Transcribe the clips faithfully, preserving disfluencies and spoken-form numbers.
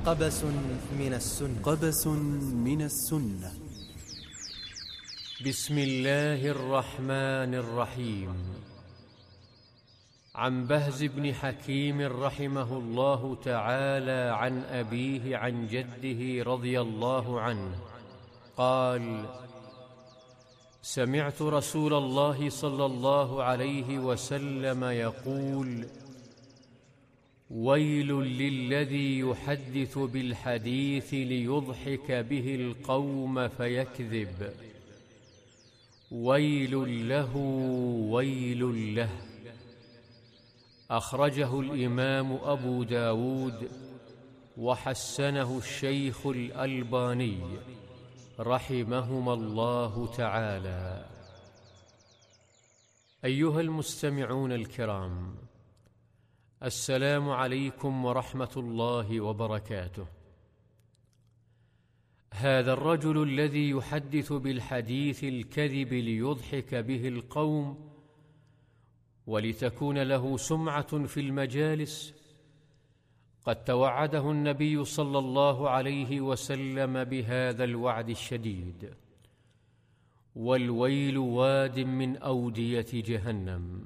قبس من السنة قبس من السنة. بسم الله الرحمن الرحيم. عن بهز بن حكيم رحمه الله تعالى عن أبيه عن جده رضي الله عنه قال: سمعت رسول الله صلى الله عليه وسلم يقول: ويل للذي يحدث بالحديث ليضحك به القوم فيكذب، ويل له ويل له. أخرجه الإمام أبو داود وحسنه الشيخ الألباني رحمهما الله تعالى. أيها المستمعون الكرام، السلام عليكم ورحمة الله وبركاته. هذا الرجل الذي يحدث بالحديث الكذب ليضحك به القوم ولتكون له سمعة في المجالس، قد توعده النبي صلى الله عليه وسلم بهذا الوعد الشديد: والويل واد من أودية جهنم.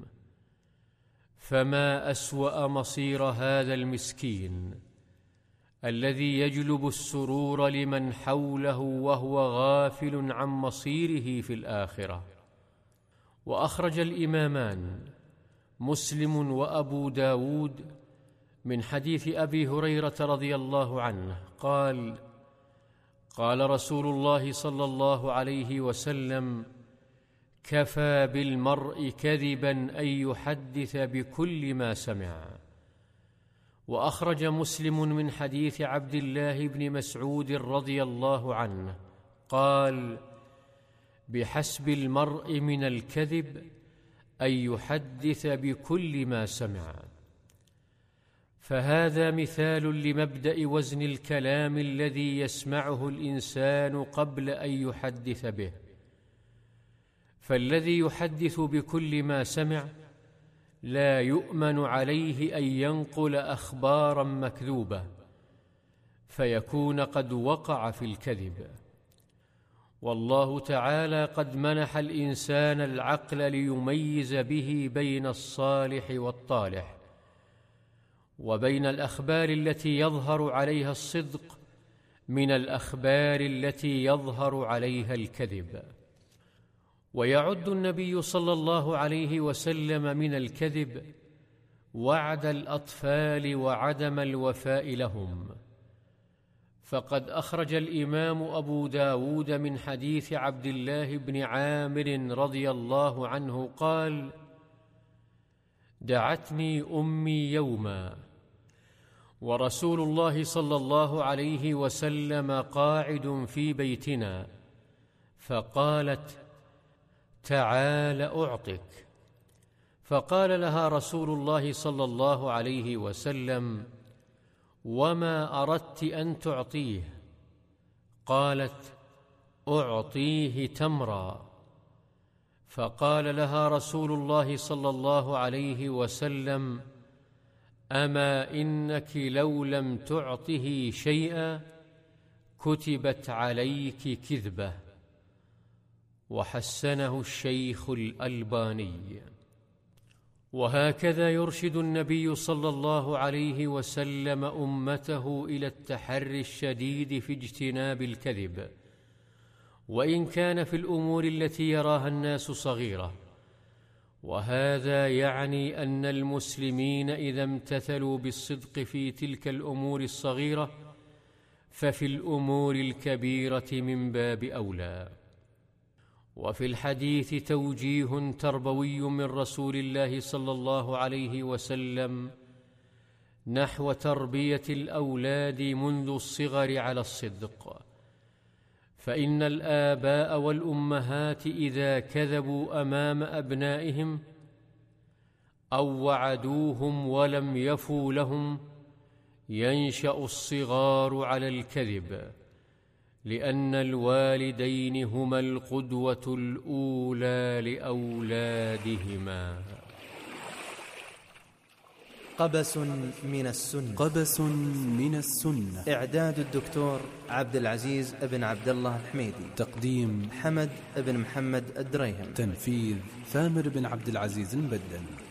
فما أسوأ مصير هذا المسكين الذي يجلب السرور لمن حوله وهو غافل عن مصيره في الآخرة. وأخرج الإمامان مسلم وأبو داود من حديث أبي هريرة رضي الله عنه قال: قال رسول الله صلى الله عليه وسلم: كفى بالمرء كذبا أن يحدث بكل ما سمع. وأخرج مسلم من حديث عبد الله بن مسعود رضي الله عنه قال: بحسب المرء من الكذب أن يحدث بكل ما سمع. فهذا مثال لمبدأ وزن الكلام الذي يسمعه الإنسان قبل أن يحدث به. فالذي يحدث بكل ما سمع لا يؤمن عليه أن ينقل أخباراً مكذوبة فيكون قد وقع في الكذب. والله تعالى قد منح الإنسان العقل ليميز به بين الصالح والطالح، وبين الأخبار التي يظهر عليها الصدق من الأخبار التي يظهر عليها الكذب. ويعد النبي صلى الله عليه وسلم من الكذب وعد الأطفال وعدم الوفاء لهم. فقد أخرج الإمام أبو داود من حديث عبد الله بن عامر رضي الله عنه قال: دعتني أمي يوما ورسول الله صلى الله عليه وسلم قاعد في بيتنا، فقالت: تعال أعطك. فقال لها رسول الله صلى الله عليه وسلم: وما أردت أن تعطيه؟ قالت: أعطيه تمرا. فقال لها رسول الله صلى الله عليه وسلم: أما إنك لو لم تعطه شيئا كتبت عليك كذبة. وحسنه الشيخ الألباني. وهكذا يرشد النبي صلى الله عليه وسلم أمته إلى التحري الشديد في اجتناب الكذب، وإن كان في الأمور التي يراها الناس صغيرة. وهذا يعني أن المسلمين إذا امتثلوا بالصدق في تلك الأمور الصغيرة ففي الأمور الكبيرة من باب أولى. وفي الحديث توجيه تربوي من رسول الله صلى الله عليه وسلم نحو تربية الأولاد منذ الصغر على الصدق. فإن الآباء والأمهات إذا كذبوا أمام أبنائهم أو وعدوهم ولم يفوا لهم ينشأ الصغار على الكذب، لأن الوالدين هما القدوة الأولى لأولادهما. قبس من السنة. قبس من السنة. إعداد الدكتور عبد العزيز بن عبد الله الحميدي. تقديم حمد بن محمد الدريهم. تنفيذ ثامر بن عبد العزيز المبدل.